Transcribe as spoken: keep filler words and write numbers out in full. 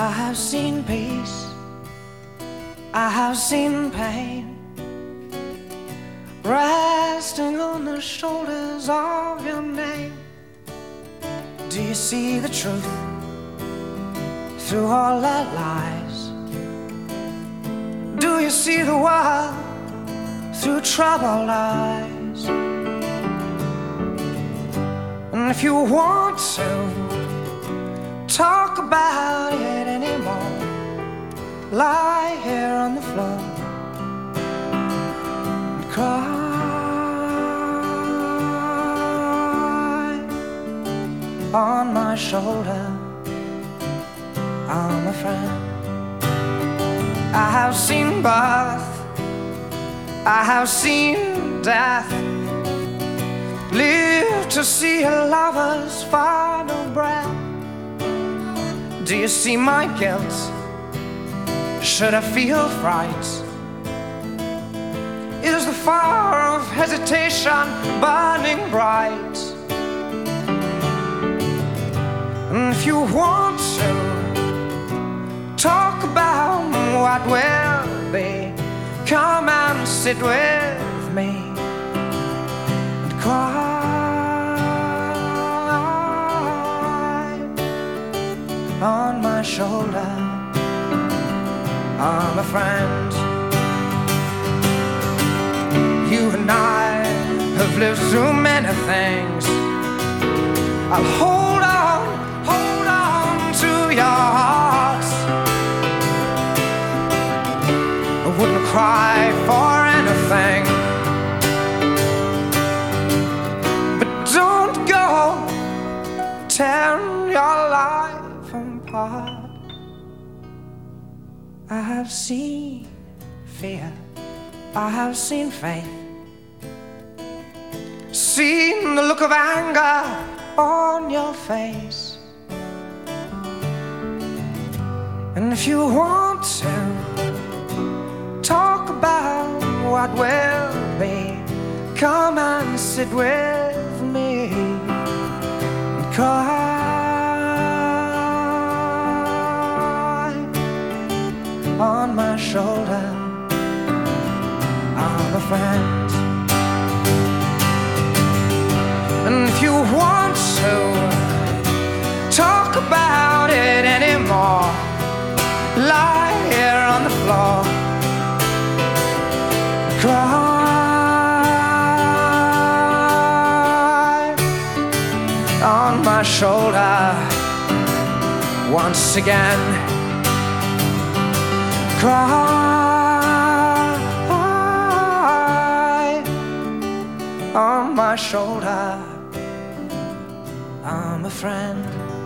I have seen peace, I have seen pain, resting on the shoulders of your name. Do you see the truth through all that lies? Do you see the world through troubled eyes? And if you want to talk about it anymore, lie here on the floor and cry on my shoulder. I'm a friend. I have seen birth, I have seen death, live to see a lover's final breath. Do you see my guilt? Should I feel fright? Is the fire of hesitation burning bright? And if you want to talk about what will be, come and sit with me and cry on my shoulder. I'm a friend. You and I have lived through many things. I'll hold on, hold on to your heart. I wouldn't cry for anything, but don't go tearing your life apart. I have seen fear, I have seen faith, seen the look of anger on your face. And if you want to talk about what will be, come and sit with me and cry on my shoulder. I'm a friend. And if you want to talk about it anymore, lie here on the floor, cry on my shoulder once again. Cry on my shoulder. I'm a friend.